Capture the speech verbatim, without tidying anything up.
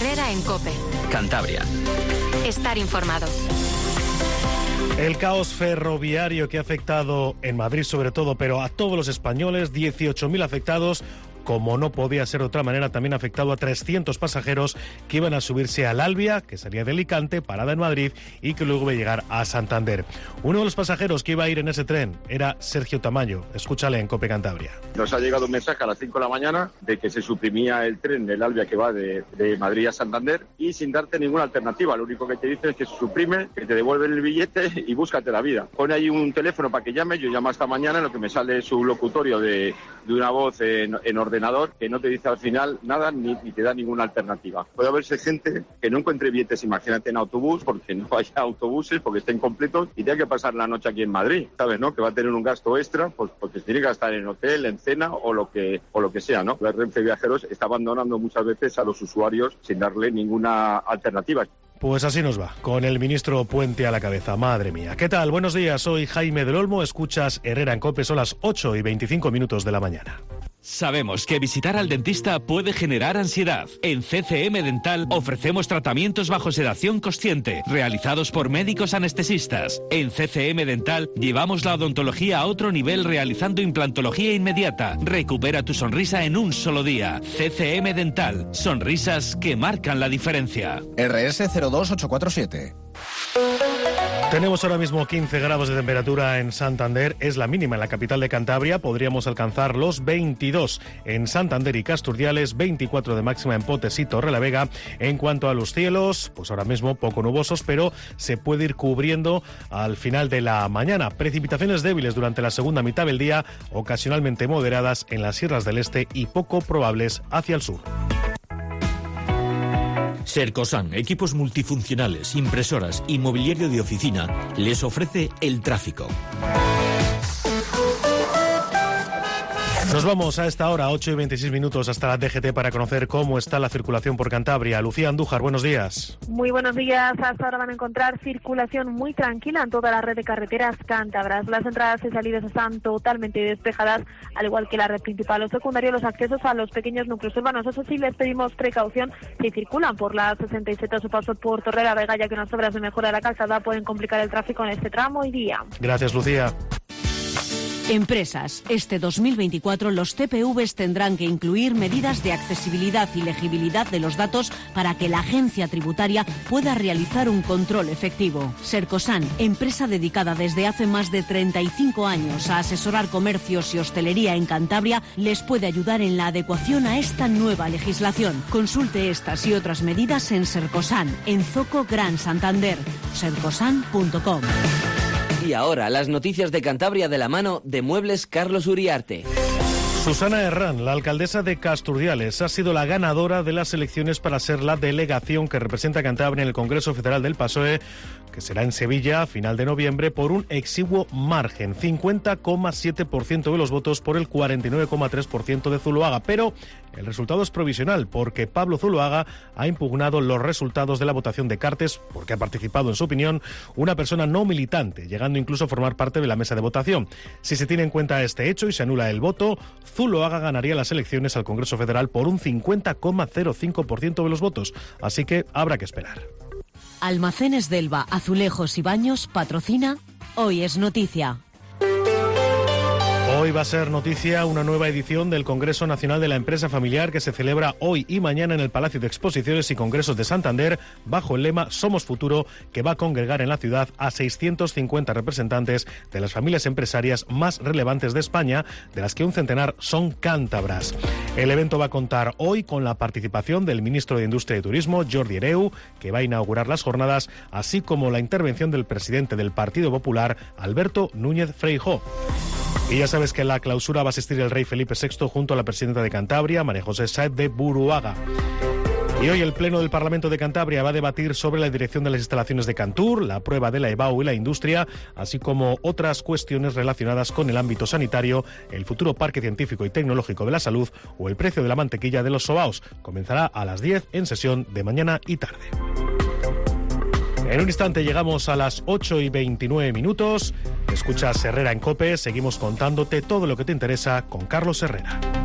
Herrera en COPE. Cantabria. Estar informado. El caos ferroviario que ha afectado en Madrid sobre todo, pero a todos los españoles, dieciocho mil afectados. Como no podía ser de otra manera, también ha afectado a trescientos pasajeros que iban a subirse al Albia, que salía de Alicante, parada en Madrid, y que luego iba a llegar a Santander. Uno de los pasajeros que iba a ir en ese tren era Sergio Tamayo. Escúchale en COPE Cantabria. Nos ha llegado un mensaje a las cinco de la mañana de que se suprimía el tren del Albia que va de, de Madrid a Santander y sin darte ninguna alternativa. Lo único que te dicen es que se suprime, que te devuelven el billete y búscate la vida. Pone ahí un teléfono para que llame. Yo llamo esta mañana, en lo que me sale su locutorio de, de una voz en, en orden que no te dice al final nada ni, ni te da ninguna alternativa. Puede haberse gente que no encuentre billetes, imagínate, en autobús, porque no haya autobuses, porque estén completos y tenga que pasar la noche aquí en Madrid, ¿sabes? ¿No? Que va a tener un gasto extra, pues porque se tiene que gastar en hotel, en cena o lo que o lo que sea, ¿no? La Renfe Viajeros está abandonando muchas veces a los usuarios sin darle ninguna alternativa. Pues así nos va, con el ministro Puente a la cabeza. Madre mía. ¿Qué tal? Buenos días, soy Jaime del Olmo, escuchas Herrera en COPE, son las ocho y veinticinco minutos de la mañana. Sabemos que visitar al dentista puede generar ansiedad. En C C M Dental ofrecemos tratamientos bajo sedación consciente, realizados por médicos anestesistas. En C C M Dental llevamos la odontología a otro nivel realizando implantología inmediata. Recupera tu sonrisa en un solo día. C C M Dental, sonrisas que marcan la diferencia. R S cero dos ocho cuatro siete. Tenemos ahora mismo quince grados de temperatura en Santander, es la mínima en la capital de Cantabria, podríamos alcanzar los veintidós en Santander y Casturdiales, veinticuatro de máxima en Potes y Torrelavega. En cuanto a los cielos, pues ahora mismo poco nubosos, pero se puede ir cubriendo al final de la mañana. Precipitaciones débiles durante la segunda mitad del día, ocasionalmente moderadas en las sierras del este y poco probables hacia el sur. Sercosan, equipos multifuncionales, impresoras y mobiliario de oficina, les ofrece el tráfico. Nos vamos a esta hora, ocho y veintiséis minutos, hasta la D G T para conocer cómo está la circulación por Cantabria. Lucía Andújar, buenos días. Muy buenos días. Hasta ahora van a encontrar circulación muy tranquila en toda la red de carreteras cántabras. Las entradas y salidas están totalmente despejadas, al igual que la red principal o secundaria. Los accesos a los pequeños núcleos urbanos, eso sí, les pedimos precaución si circulan por la sesenta y siete a su paso por Torrelavega, ya que unas obras de mejora de la calzada pueden complicar el tráfico en este tramo y día. Gracias, Lucía. Empresas. Este dos mil veinticuatro los T P Vs tendrán que incluir medidas de accesibilidad y legibilidad de los datos para que la agencia tributaria pueda realizar un control efectivo. Sercosan, empresa dedicada desde hace más de treinta y cinco años a asesorar comercios y hostelería en Cantabria, les puede ayudar en la adecuación a esta nueva legislación. Consulte estas y otras medidas en Sercosan, en Zoco Gran Santander. sercosan punto com. Y ahora, las noticias de Cantabria de la mano de Muebles Carlos Uriarte. Susana Herrán, la alcaldesa de Casturdiales, ha sido la ganadora de las elecciones para ser la delegación que representa a Cantabria en el Congreso Federal del P A S O E, que será en Sevilla a final de noviembre, por un exiguo margen, cincuenta coma siete por ciento de los votos por el cuarenta y nueve coma tres por ciento de Zuloaga. Pero el resultado es provisional, porque Pablo Zuloaga ha impugnado los resultados de la votación de Cartes, porque ha participado, en su opinión, una persona no militante, llegando incluso a formar parte de la mesa de votación. Si se tiene en cuenta este hecho y se anula el voto, Zuloaga ganaría las elecciones al Congreso Federal por un cincuenta coma cero cinco por ciento de los votos, así que habrá que esperar. Almacenes Delva, Azulejos y Baños patrocina Hoy es Noticia. Hoy va a ser noticia una nueva edición del Congreso Nacional de la Empresa Familiar que se celebra hoy y mañana en el Palacio de Exposiciones y Congresos de Santander bajo el lema Somos Futuro, que va a congregar en la ciudad a seiscientos cincuenta representantes de las familias empresarias más relevantes de España, de las que un centenar son cántabras. El evento va a contar hoy con la participación del ministro de Industria y Turismo, Jordi Hereu, que va a inaugurar las jornadas, así como la intervención del presidente del Partido Popular, Alberto Núñez Freijóo. Y ya sabes que en la clausura va a asistir el rey Felipe sexto junto a la presidenta de Cantabria, María José Sáez de Buruaga. Y hoy el Pleno del Parlamento de Cantabria va a debatir sobre la dirección de las instalaciones de Cantur, la prueba de la E B A U y la industria, así como otras cuestiones relacionadas con el ámbito sanitario, el futuro Parque Científico y Tecnológico de la Salud o el precio de la mantequilla de los sobaos. Comenzará a las diez en sesión de mañana y tarde. En un instante llegamos a las ocho y veintinueve minutos. Escuchas Herrera en COPE. Seguimos contándote todo lo que te interesa con Carlos Herrera.